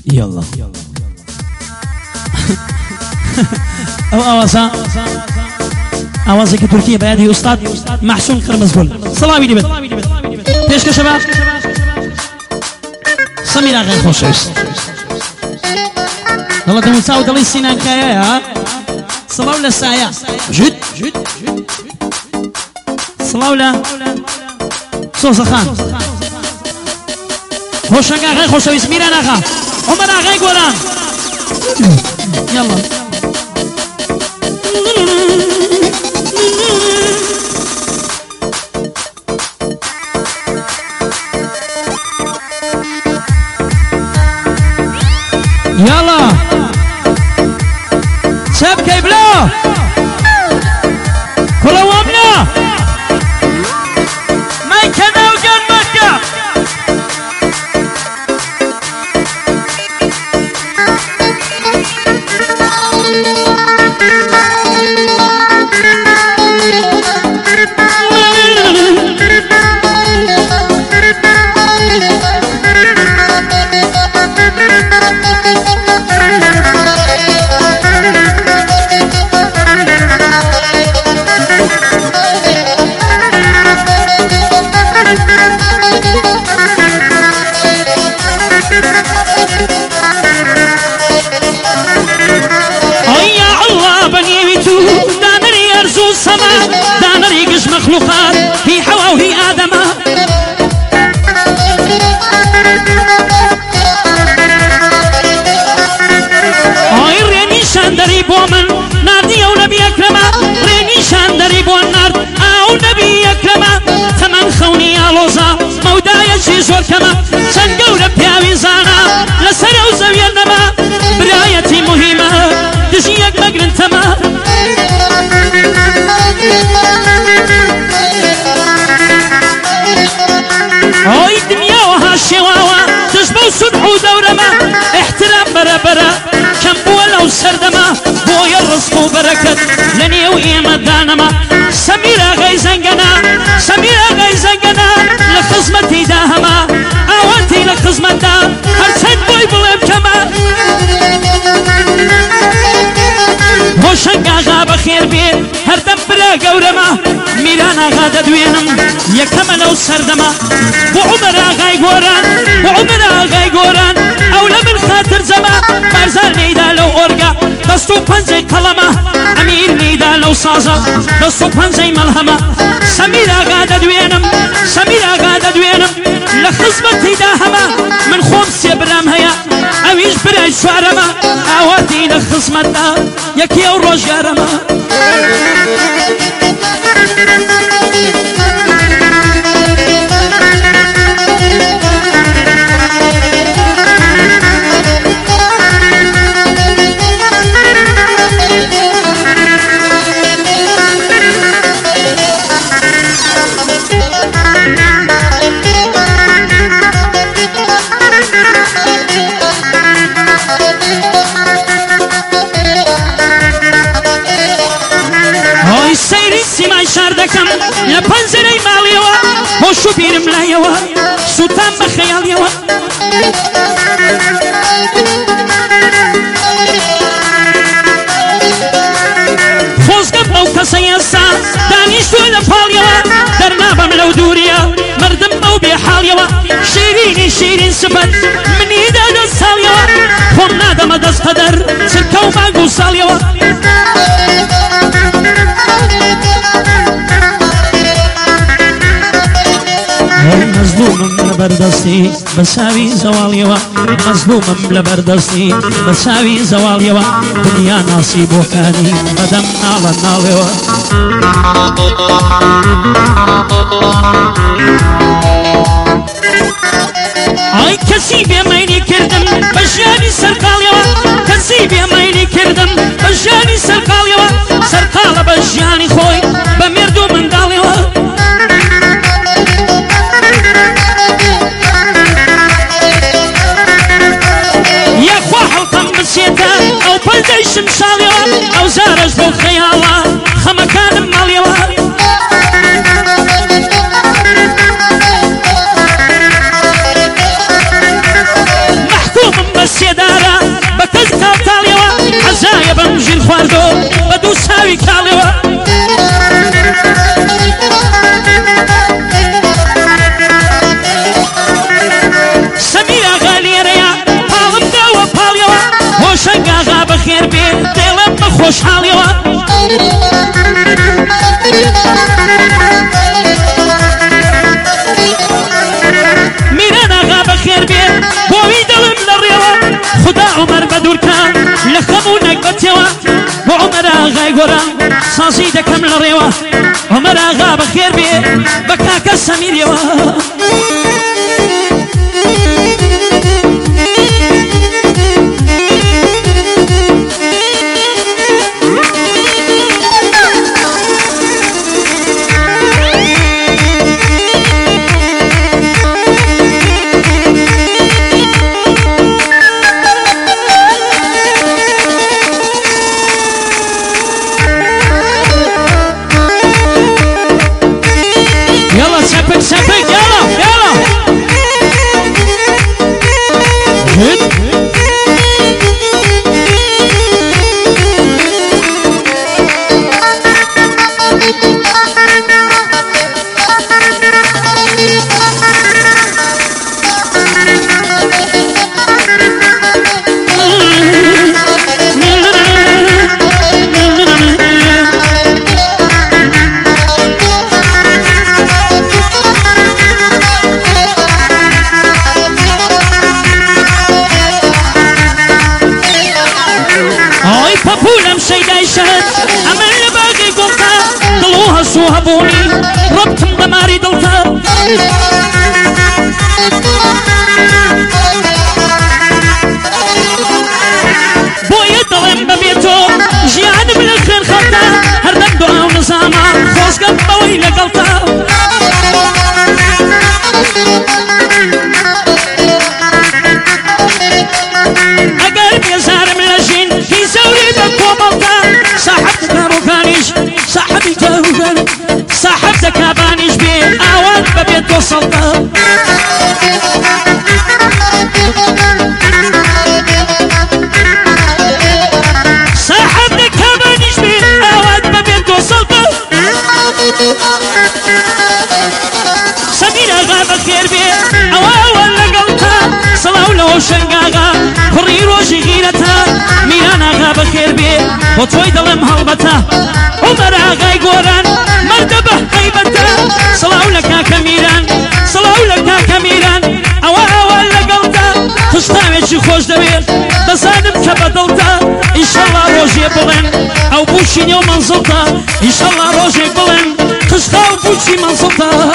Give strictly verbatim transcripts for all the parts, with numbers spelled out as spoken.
يلا او اوازا اوازا كتركيا بيادي استاذ محسون قرمزگل سلامي دي بد بيش كشباب سميرة غير خوشويست والله دموسا ودلي سينان كايا ها صلاو للسايا جد صلاو لا صوصة خان خوشنگا غير خوشويست ميران اغا عمر اغا قولان يلا يلا شبكة بلا كل وامنا ما كذا وقال مكة مخلوقات هي حواء وهي آدم هاي ريني شاندري بومن نادي أو نبي أكرمه ريني شاندري بومن نار أو نبي أكرمه ثمن خوني يا لوزا مودا يشي زور كما شنقول بياوي زانا لسر وزوي النما برايتي مهمة دجيك مقرن تما هاي الدنيا وها الشواوة تشبه صلح ودورما احترام برا برا كم بولا وسردما بويا الرزق وبركة لني وإيمة دانما سميرة غي زنقنا سميرة غي زنقنا لخزمتي داهما اوانتي لخزمة دا هرسن بوي بلب كما هوشنگا غاب خير بير هردم برا قورما ميرانا غادا دوينم يكمل او سردما وعمر آغاي قوران وعمر آغاي قوران اولا من خاطر زما بارزال نيدا لو اورقا دستو پنزي قلما امير نيدا لو سازا دستو پنزي ملهما سمير آغادا دوينم سمير آغادا دوينم لخزمتي داهما من خومس يبرام هيا اويش براي شوارما اواتي لخزمت دا يكي او روجارما شاردكم يا بنزري ماليوا وشو بيرم لايوا سلطان بخيال يوا فوز قبلو كسيسا دانيش ولا فاليوا درنابا ملو دوريا مردم او بحال يوا شيريني شيرين سبت من ايدا دستال يوا خم نادم دست قدر سلكو ما قوصال يوا مظلوم لبردستي بساوي زواليوا مظلوم لبردستي بساوي زواليوا دنيا نصيب وكاني بدم على الناليوا اي كسي بيميني كردم بجاني سرقاليوا كسي بيميني كردم بجاني سرقاليوا سرقال بجاني خوي بمردو من داليوا او بلديش مصاليوا او زارج بو خيالا خمكان ماليوا بدوركا لخمونك بتيوا وعمر آغاي قرا صاصي دكم لريوا عمر آغا بخير بي بكاك السمير يوا سبك سبك يلا يلا هد هبوني ربط ضماري دلتا بويا ضلم ببيتو جيان بالاخر خلطة هردم دعا ونظاما خوز قد بويلة قلطة اقرب يا زارم لجين في زوري بكو بلطة صاحبت كاروكانيش صاحبي كاروكانيش صاحبتك ابانيش بيه اوان ببيت وصلته صاحبتك ابانيش بيه اوان ببيت وصلته سميرة غابة خير بيه اوان ولا قلتها صلاة ولو شنقاقا فري روشي غيرتها ميرانا غابة خير بيه وطوي ظلم هلبتها عمر آغاي قوران مرتبة هيبتها صلاة لك كميران صلاة لك كميران أوا أوا لقلتا خشتاوي خوش دبير دزانم كبدلتا إن شاء الله روجي بلن أو بوشي نيو منزلتا إن شاء الله روجي بلن خشتاو بوشي منزلتا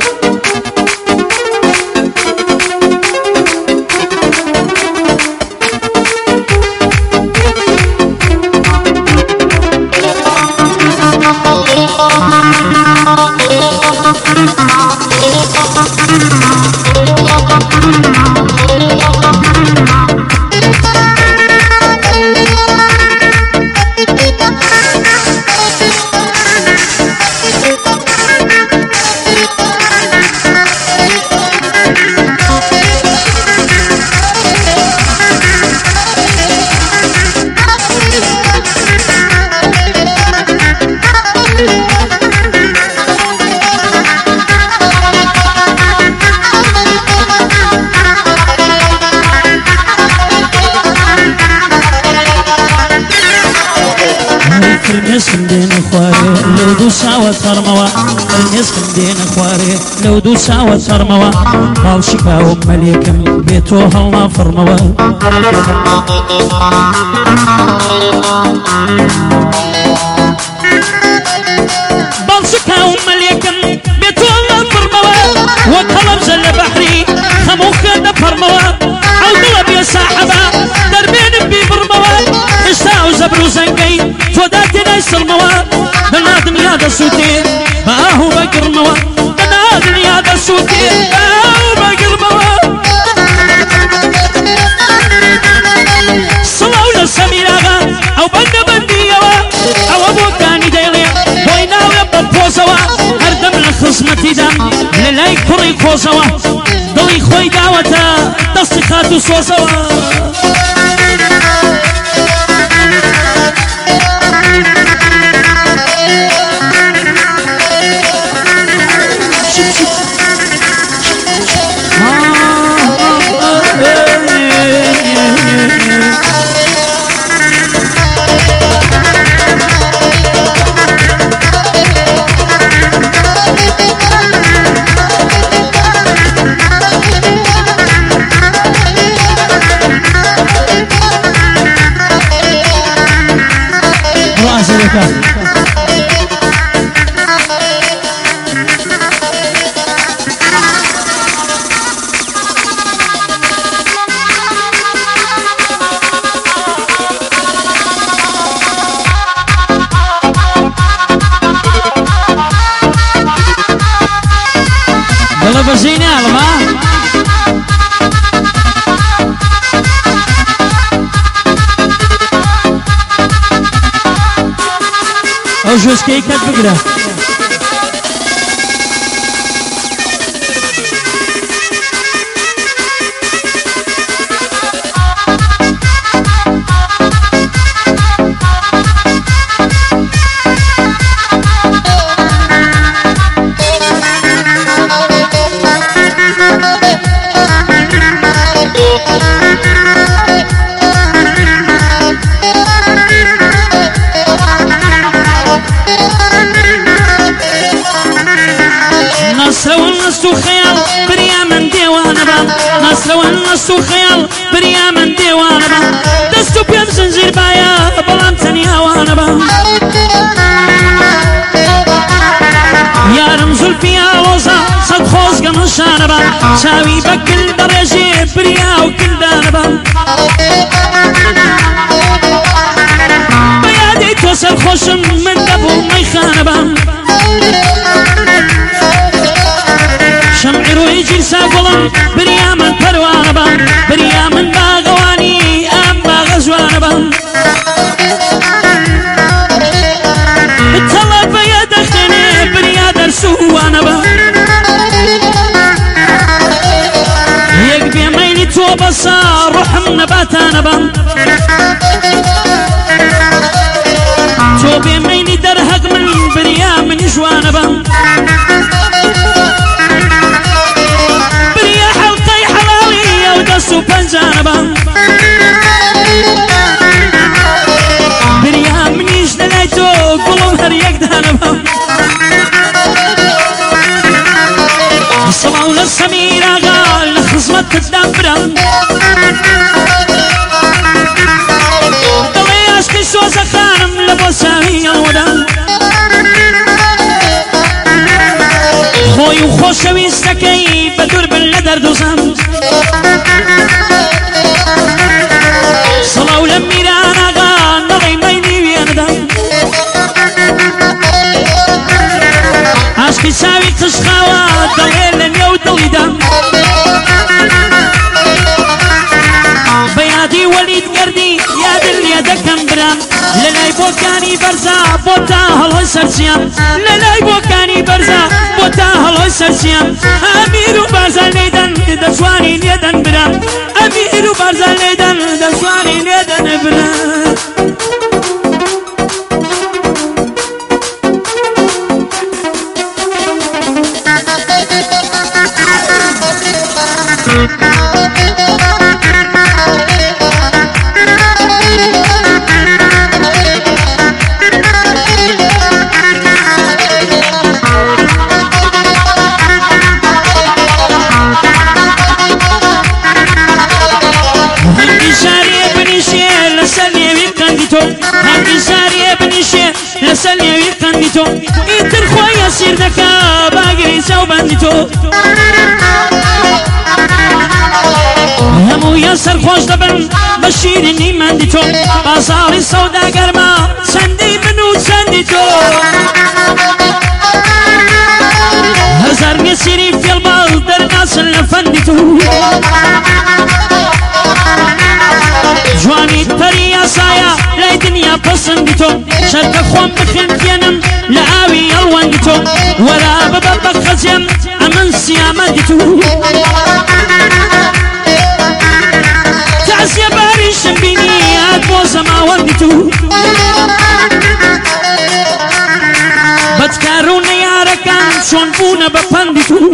الناس مدين خواري لو دوسا وصرموا الناس مدين خواري لو دوسا وصرموا قال شكاهم مليكم بيتوها الله فرموا بل شكاهم مليكم بيتوها الله فرموا وكلم زل بحري خموخ دفرموا او طلب يا صاحبه دربين ببرموا اشتاو زبرو زنقي فوداتي نايس الموا بنادم يا دا سوتي باهو بقر موا بنادم يا دا سوتي باهو بقر موا صلاو لسميراغا او بند بنديوا او ابو كاني ديلي بويناو يبا بوزوا هردم لخصمتي دم للاي كوري خوزوا دلي خوي دعوتا دستي خاتو سوزوا باركة يلا بزيني على ما او جوز كيكات بقرة خيال بريا من ديوانا با نصر والنص خيال بريا من ديوانا با دستو بيم زنجير بايا بلان تنيا وانا با يا رمز الفيا وزا صد خوز قمشانا با شاوي بكل درجي بريا وكل دانا با بيادي توصل خوشم من دبو ميخانا با شمعي روي جلسة قلم بريا من پروانه بام بريا من باغواني ام باغزوانه بام الطلب بيا دخني بريا درسوانه بام يك بيميني تو بصار روح نباتانه بام تو بيميني درهق من بريا من جوانه بام بنجانبا بريا منيش للايتو قلوم هر يك دانبا الصلاة للسميرة غال لخصمة تدبرا دلي عشقي سوزة خانم لبو سامي الودا خوي وخوشوي استكي بدور باللدر دوزام صلاة ولميرانا غان نغي ميني وياندم عشقي ساوي تشخاوات دليل لن يودلي دم بيادي وليد قردي يا دل يدك برام للاي بوكاني برزا بوتا هلوي سرسيام للاي بوكاني برزا بوتا هلوي سرسيام اميرو برزا ليدن دسواني يدن برام اميرو برزا ليدن دسواني يدن برام هنگی ساری بنیشه لسلی ویقندی تو ایتر خواه سیر دکا باگری سو بندی تو همو یا سر خوش دبن بشیرینی مندی تو بازاری سودا گرما سندی منو سندی تو هزار نسیری فی البال در ناس لفندی تو جواني بريا سايا لا دنيا بسندتو شرك خوم بخنتينم لعاوي الواندتو ولا ببابك خزيم امن سيامدتو تعسيا باريش بيني ادبوز ما واندتو بتكاروني يا ركان شون بونا ببندتو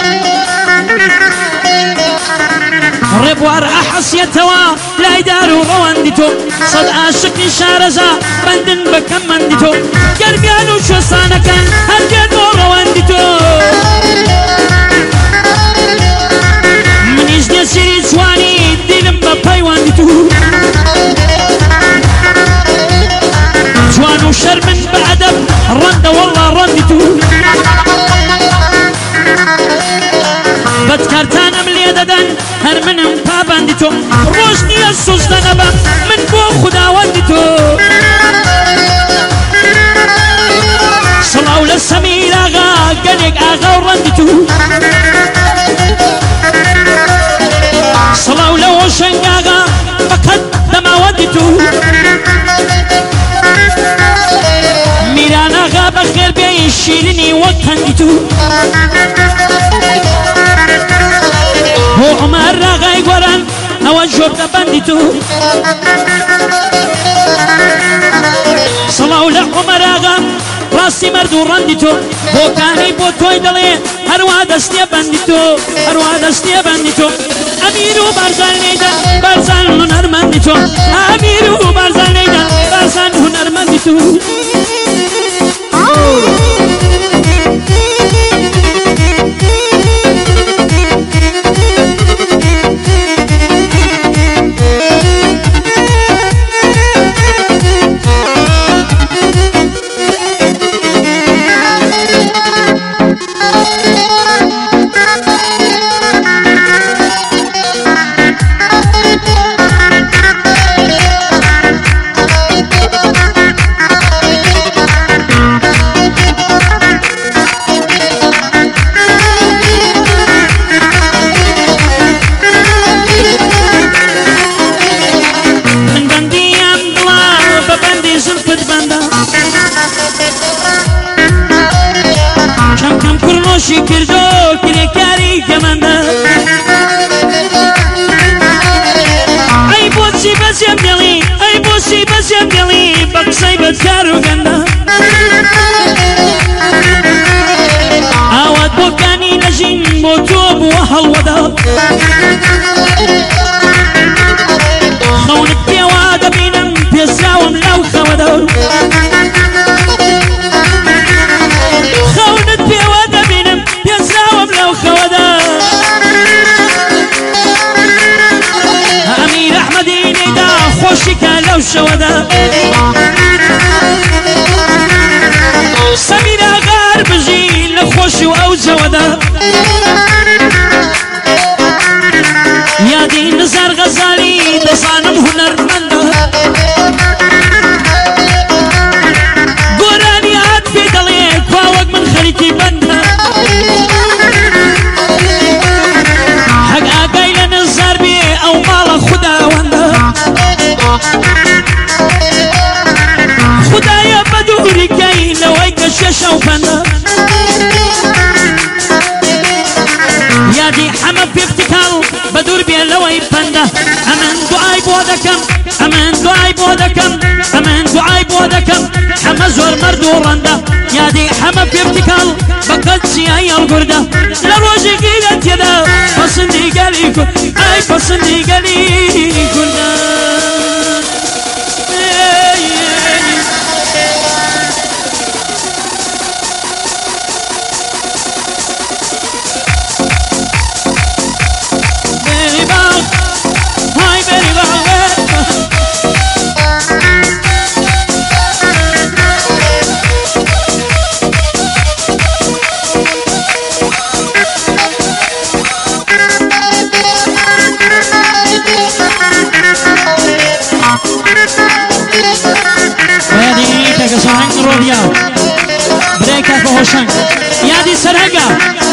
ربوار أحسيتوا لا يداروا غواندتو صد عاشق شارزا بندن بكمندتو قربيانو شو صانكن هرجنو غواندتو منيش نسيري سواني دينم ببايواندتو جوانو شرب هر منم پابندی تو روش نیه سوزده نبم من بو خداوندی تو صلاو لسمیر آغا گلگ آغا و رندی تو صلاو لوشنگ آغا فقط دماوندی تو میران آغا بخیر بیایی شیرینی وقتندی تو هو عمر آغای گوران او جوب دبندی تو صلاو لعمر آغا راستی مردو رندی تو بو کانی بو توی دلی هروا دستی بندی تو هروا دستی بندی تو امیرو برزن نیدن برزن هنرمندی تو امیرو برزن نیدن برزن هنرمندی تو اواد بوكاني نجين موتوب وهالودا خونك بيوادا بينم بيسراوم لو خودا خونك بيوادا بينم بيسراوم لو خودا امير احمدي نيدا خوشك لو شودا سمير غار بجي لخوش او زودا يا دي نزار غزالي دصانم هنرمندا قراني عاد في دليك فاوق من خليتي بندا حق اقايل نزار بي او مال خدا وندا خدايا بدوري كاي لويك الشاشة وفندا يا دي حما في ابتكال بدور بيا لوي فندا امان دعاي بودكم امان دعاي بودكم امان دعاي بودكم حما زور مردو رندا يا دي حما في ابتكال بقد سياي القردة لروجي قيلت يدا بسندي قليكو اي بسندي قليكو بريكا فهوشان يا دي سرقة